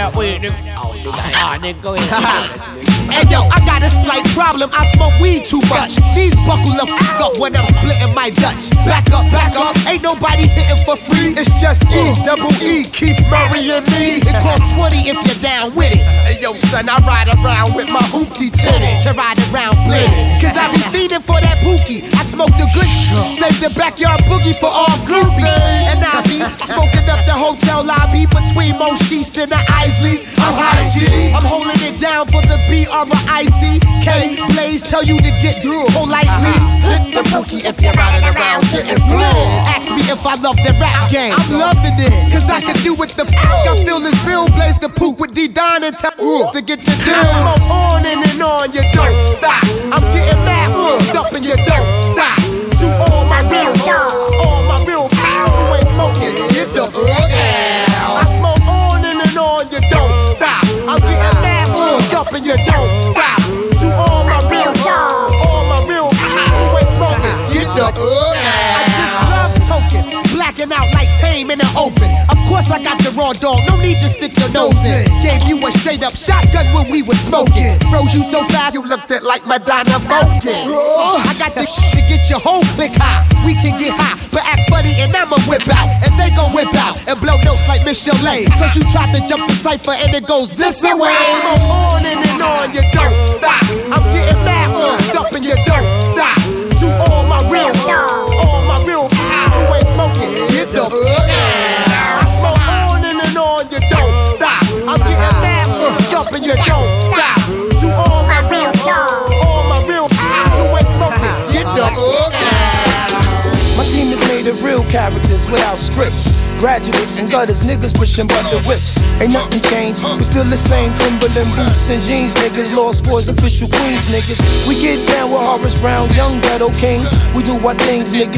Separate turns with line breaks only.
that weed, nigga. Nigga, go ahead.
Hey yo, I got a slight problem, I smoke weed too much. These buckle the f up when I'm splitting my Dutch. Back up, ain't nobody hitting for free. It's just E, Keith Murray and me. It costs 20 if you're down with it. Hey yo son, I ride around with my hoopty tinted to ride around blended. Cause I be feeding for that pookie. I smoke the good save the backyard boogie for all groupies. And I be smoking up the hotel lobby between most sheets and the Isleys. I'm high G, I'm holding it down for the B-R-I-C-K. Blaze tell you to get politely. Hit the pookie if you're riding around getting blue. Ask me if I love the rap game. I'm loving it, cause I can do what the f*** I feel this real. Blaze the poop with D-Don and tell to get the deal. I smoke on and on, you don't stop. I'm getting mad, up and you don't stop. To all my real pals who ain't smoking, get the I smoke on and on, you don't stop. I'm getting mad, up and you don't stop. To all my real pals who ain't smoking, get the I just love token, blacking out like Tame in the open. Of course I got the raw dog, no need to stick your nose in. Gave you a straight up shotgun when we was smoking. Froze you so fast you looked at like Madonna Vulcan. I got the to get your whole click high. We can get high, but act funny and I'ma whip out. And they gon' whip out and blow notes like Miss Chalet. Cause you tried to jump the cypher and it goes this way. Smoke on and on, you don't stop. I'm getting mad, up and you don't stop. To all my real pals who ain't smoking, get the I smoke on and on, you don't stop. I'm getting mad, jump and you don't stop. To all my real pals who ain't smoking, get the
My team is made of real characters without scripts. Graduate and gutters, niggas pushing butter whips. Ain't nothing changed, we still the same Timberland boots and jeans niggas. Lost boys, official Queens niggas. We get down with Horace Brown, young ghetto kings. We do our things, niggas.